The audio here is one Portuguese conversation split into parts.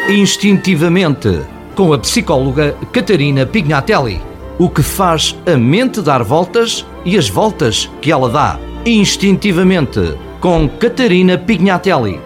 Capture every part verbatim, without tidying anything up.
Instintivamente, com a psicóloga Catarina Pignatelli. O que faz a mente dar voltas e as voltas que ela dá. Instintivamente, com Catarina Pignatelli.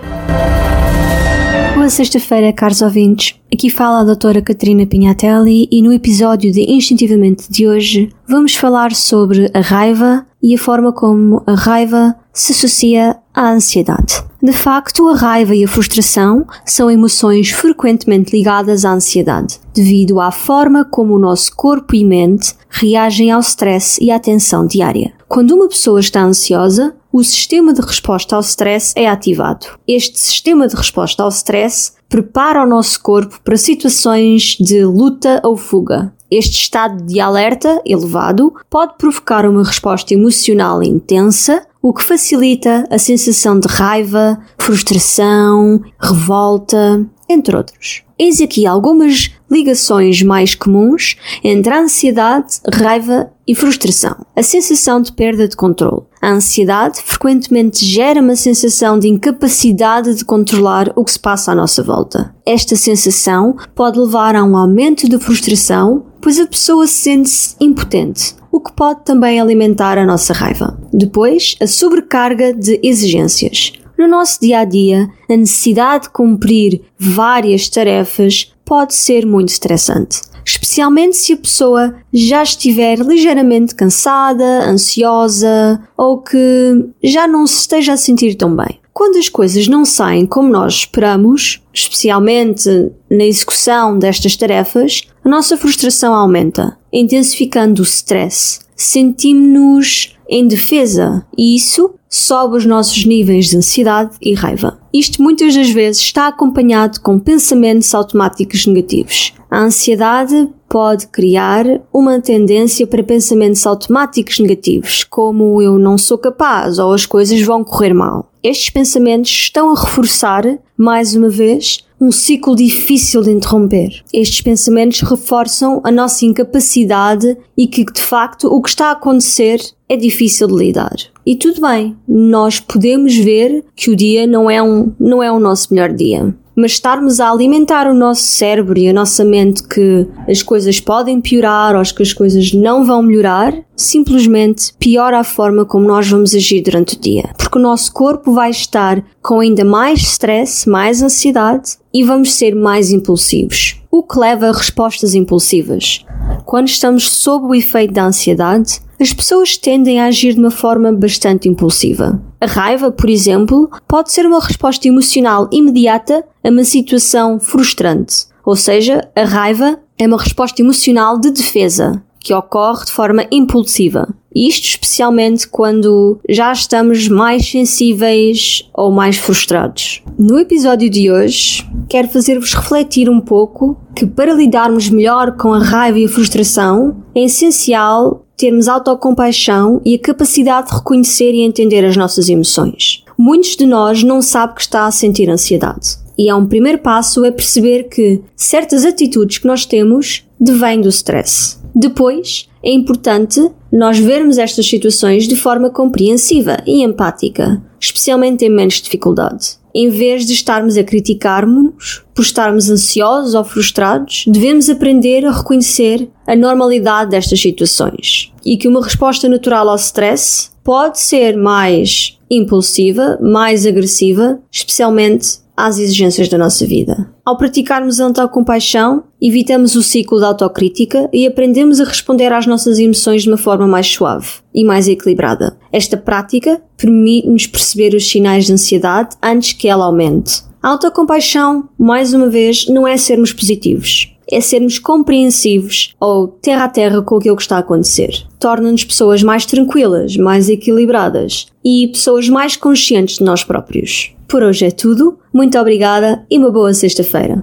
Boa sexta-feira, caros ouvintes. Aqui fala a doutora Catarina Pignatelli e no episódio de Instintivamente de hoje vamos falar sobre a raiva e a forma como a raiva se associa à ansiedade. De facto, a raiva e a frustração são emoções frequentemente ligadas à ansiedade, devido à forma como o nosso corpo e mente reagem ao stress e à tensão diária. Quando uma pessoa está ansiosa, o sistema de resposta ao stress é ativado. Este sistema de resposta ao stress prepara o nosso corpo para situações de luta ou fuga. Este estado de alerta elevado pode provocar uma resposta emocional intensa, o que facilita a sensação de raiva, frustração, revolta, entre outros. Eis aqui algumas ligações mais comuns entre a ansiedade, raiva e frustração. A sensação de perda de controle. A ansiedade frequentemente gera uma sensação de incapacidade de controlar o que se passa à nossa volta. Esta sensação pode levar a um aumento de frustração, pois a pessoa sente-se impotente, o que pode também alimentar a nossa raiva. Depois, a sobrecarga de exigências. No nosso dia-a-dia, a necessidade de cumprir várias tarefas pode ser muito estressante, especialmente se a pessoa já estiver ligeiramente cansada, ansiosa ou que já não se esteja a sentir tão bem. Quando as coisas não saem como nós esperamos, especialmente na execução destas tarefas, a nossa frustração aumenta, intensificando o stress. Sentimos-nos em defesa e isso sobe os nossos níveis de ansiedade e raiva. Isto muitas das vezes está acompanhado com pensamentos automáticos negativos. A ansiedade pode criar uma tendência para pensamentos automáticos negativos, como eu não sou capaz ou as coisas vão correr mal. Estes pensamentos estão a reforçar, mais uma vez, um ciclo difícil de interromper. Estes pensamentos reforçam a nossa incapacidade e que, de facto, o que está a acontecer é difícil de lidar. E tudo bem, nós podemos ver que o dia não é um, não é o nosso melhor dia. Mas estarmos a alimentar o nosso cérebro e a nossa mente que as coisas podem piorar ou que as coisas não vão melhorar, simplesmente piora a forma como nós vamos agir durante o dia. Porque o nosso corpo vai estar com ainda mais stress, mais ansiedade e vamos ser mais impulsivos. O que leva a respostas impulsivas. Quando estamos sob o efeito da ansiedade, as pessoas tendem a agir de uma forma bastante impulsiva. A raiva, por exemplo, pode ser uma resposta emocional imediata a uma situação frustrante. Ou seja, a raiva é uma resposta emocional de defesa, que ocorre de forma impulsiva. Isto especialmente quando já estamos mais sensíveis ou mais frustrados. No episódio de hoje, quero fazer-vos refletir um pouco que para lidarmos melhor com a raiva e a frustração, é essencial termos autocompaixão e a capacidade de reconhecer e entender as nossas emoções. Muitos de nós não sabem que está a sentir ansiedade. E é um primeiro passo é perceber que certas atitudes que nós temos devêm do stress. Depois, é importante nós vermos estas situações de forma compreensiva e empática, especialmente em momentos de dificuldade. Em vez de estarmos a criticar-nos por estarmos ansiosos ou frustrados, devemos aprender a reconhecer a normalidade destas situações e que uma resposta natural ao stress pode ser mais impulsiva, mais agressiva, especialmente às exigências da nossa vida. Ao praticarmos a autocompaixão, evitamos o ciclo da autocrítica e aprendemos a responder às nossas emoções de uma forma mais suave e mais equilibrada. Esta prática permite-nos perceber os sinais de ansiedade antes que ela aumente. A autocompaixão, mais uma vez, não é sermos positivos. É sermos compreensivos ou terra a terra com aquilo que está a acontecer. Torna-nos pessoas mais tranquilas, mais equilibradas e pessoas mais conscientes de nós próprios. Por hoje é tudo. Muito obrigada e uma boa sexta-feira.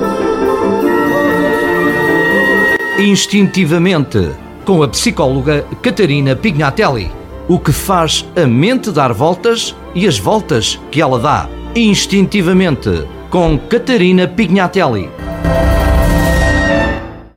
Instintivamente, com a psicóloga Catarina Pignatelli. O que faz a mente dar voltas e as voltas que ela dá. Instintivamente, com Catarina Pignatelli.